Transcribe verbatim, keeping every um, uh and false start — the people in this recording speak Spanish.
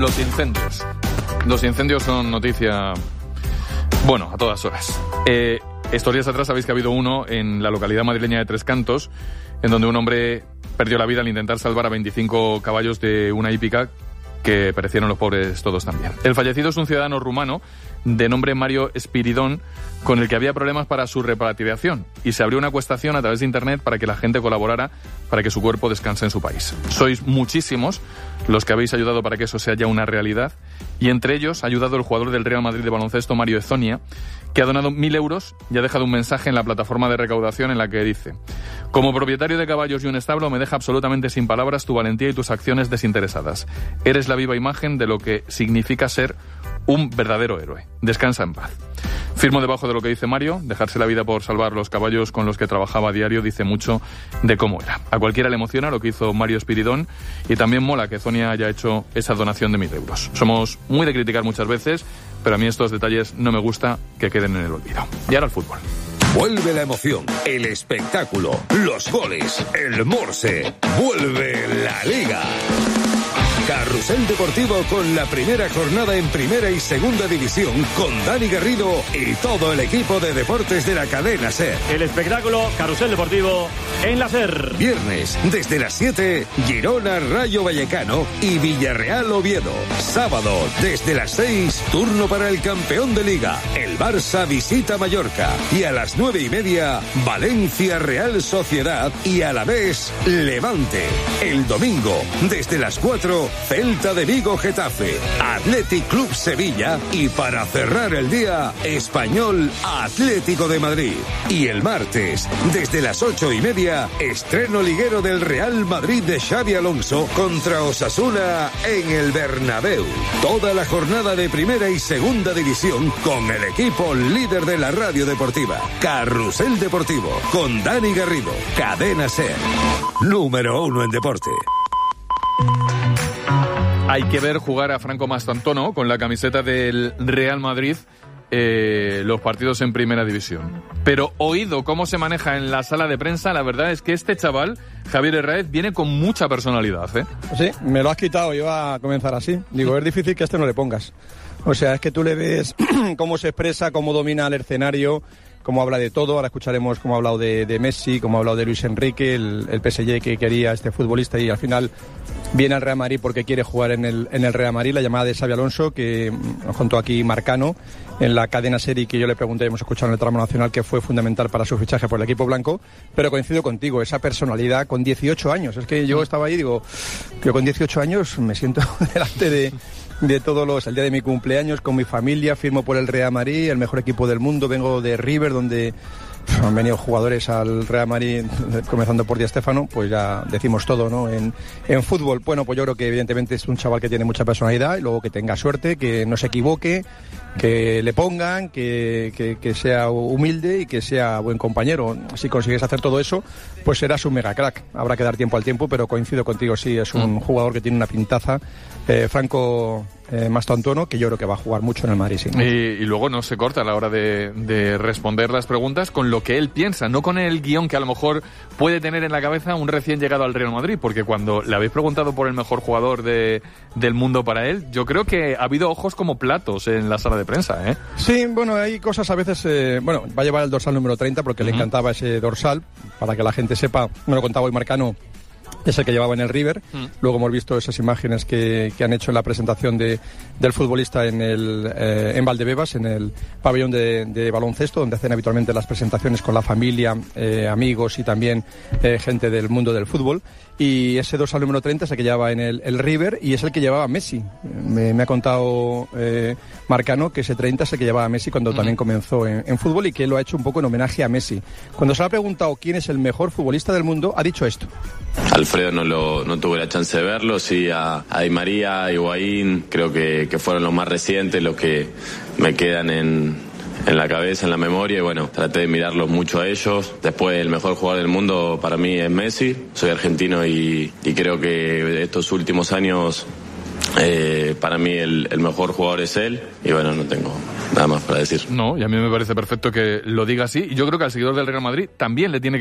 Los incendios. Los incendios son noticia, bueno, a todas horas. Eh, estos días atrás sabéis que ha habido uno en la localidad madrileña de Tres Cantos, en donde un hombre perdió la vida al intentar salvar a veinticinco caballos de una hípica, que perecieron los pobres todos también. El fallecido es un ciudadano rumano de nombre Mario Spiridón, con el que había problemas para su repatriación, y se abrió una acuestación a través de internet para que la gente colaborara para que su cuerpo descanse en su país. Sois muchísimos los que habéis ayudado para que eso sea ya una realidad, y entre ellos ha ayudado el jugador del Real Madrid de baloncesto, Mario Ezonia, que ha donado mil euros y ha dejado un mensaje en la plataforma de recaudación en la que dice: como propietario de caballos y un establo, me deja absolutamente sin palabras tu valentía y tus acciones desinteresadas. Eres la viva imagen de lo que significa ser un verdadero héroe. Descansa en paz. Firmo debajo de lo que dice Mario. Dejarse la vida por salvar los caballos con los que trabajaba a diario dice mucho de cómo era. A cualquiera le emociona lo que hizo Mario Spiridón, y también mola que Ezonia haya hecho esa donación de mil euros. Somos muy de criticar muchas veces, pero a mí estos detalles no me gusta que queden en el olvido. Y ahora el fútbol. Vuelve la emoción, el espectáculo, los goles, el morse. Vuelve la Liga. Carrusel Deportivo con la primera jornada en Primera y Segunda División, con Dani Garrido y todo el equipo de deportes de la cadena SER. El espectáculo Carrusel Deportivo en la SER. Viernes, desde las siete, Girona Rayo Vallecano y Villarreal Oviedo. Sábado, desde las seis, turno para el campeón de Liga, el Barça visita Mallorca. Y a las nueve y media, Valencia Real Sociedad y Alavés Levante. El domingo, desde las cuatro, Celta de Vigo Getafe, Athletic Club Sevilla y para cerrar el día, Español Atlético de Madrid. Y el martes, desde las ocho y media, estreno liguero del Real Madrid de Xabi Alonso contra Osasuna en el Bernabéu. Toda la jornada de Primera y Segunda División con el equipo líder de la radio deportiva. Carrusel Deportivo con Dani Garrido, Cadena SER, número uno en deporte. Hay que ver jugar a Franco Mastantuono con la camiseta del Real Madrid eh, los partidos en Primera División. Pero oído cómo se maneja en la sala de prensa, la verdad es que este chaval, Javier Herráez, viene con mucha personalidad, ¿eh? Sí, me lo has quitado, yo iba a comenzar así. Digo, es difícil que a este no le pongas. O sea, es que tú le ves cómo se expresa, cómo domina el escenario, cómo habla de todo. Ahora escucharemos cómo ha hablado de, de Messi, cómo ha hablado de Luis Enrique, el, el P S G que quería a este futbolista y al final viene al Real Madrid porque quiere jugar en el, en el Real Madrid. La llamada de Xabi Alonso, que nos contó aquí Marcano en la cadena SER, que yo le pregunté, hemos escuchado en el tramo nacional, que fue fundamental para su fichaje por el equipo blanco. Pero coincido contigo, esa personalidad con dieciocho años. Es que yo estaba ahí y digo, yo con dieciocho años me siento delante de... de todos los, el día de mi cumpleaños con mi familia, firmo por el Real Madrid, el mejor equipo del mundo, vengo de River, donde pff, han venido jugadores al Real Madrid, comenzando por Di Stéfano, pues ya decimos todo, ¿no? En, en fútbol, bueno, pues yo creo que evidentemente es un chaval que tiene mucha personalidad, y luego que tenga suerte, que no se equivoque, que le pongan, que, que, que sea humilde y que sea buen compañero. Si consigues hacer todo eso, pues serás un mega crack. Habrá que dar tiempo al tiempo, pero coincido contigo, sí, es un mm. jugador que tiene una pintaza. Eh, Franco eh, Mastantuono, que yo creo que va a jugar mucho en el Madrid, sí. Y, y luego no se corta a la hora de, de responder las preguntas con lo que él piensa, no con el guión que a lo mejor puede tener en la cabeza un recién llegado al Real Madrid, porque cuando le habéis preguntado por el mejor jugador de, del mundo para él, yo creo que ha habido ojos como platos en la sala de prensa, ¿eh? Sí, bueno, hay cosas a veces, eh, bueno, va a llevar el dorsal número treinta porque uh-huh. le encantaba ese dorsal, para que la gente sepa, me lo contaba hoy Marcano, es el que llevaba en el River. Mm. Luego hemos visto esas imágenes que, que han hecho en la presentación de, del futbolista en el eh, en Valdebebas, en el pabellón de, de baloncesto, donde hacen habitualmente las presentaciones con la familia, eh, amigos y también eh, gente del mundo del fútbol. Y ese dorsal número treinta es el que llevaba en el, el River y es el que llevaba Messi. Me, me ha contado eh, Marcano que ese treinta es el que llevaba Messi cuando mm. también comenzó en, en fútbol y que lo ha hecho un poco en homenaje a Messi. Cuando se le ha preguntado quién es el mejor futbolista del mundo, ha dicho esto. Alfredo no lo no tuve la chance de verlo, sí a, a Di María, a Higuaín, creo que, que fueron los más recientes, los que me quedan en, en la cabeza, en la memoria, y bueno, traté de mirarlos mucho a ellos. Después, el mejor jugador del mundo para mí es Messi, soy argentino y, y creo que estos últimos años eh, para mí el, el mejor jugador es él, y bueno, no tengo nada más para decir. No, y a mí me parece perfecto que lo diga así, y yo creo que al seguidor del Real Madrid también le tiene que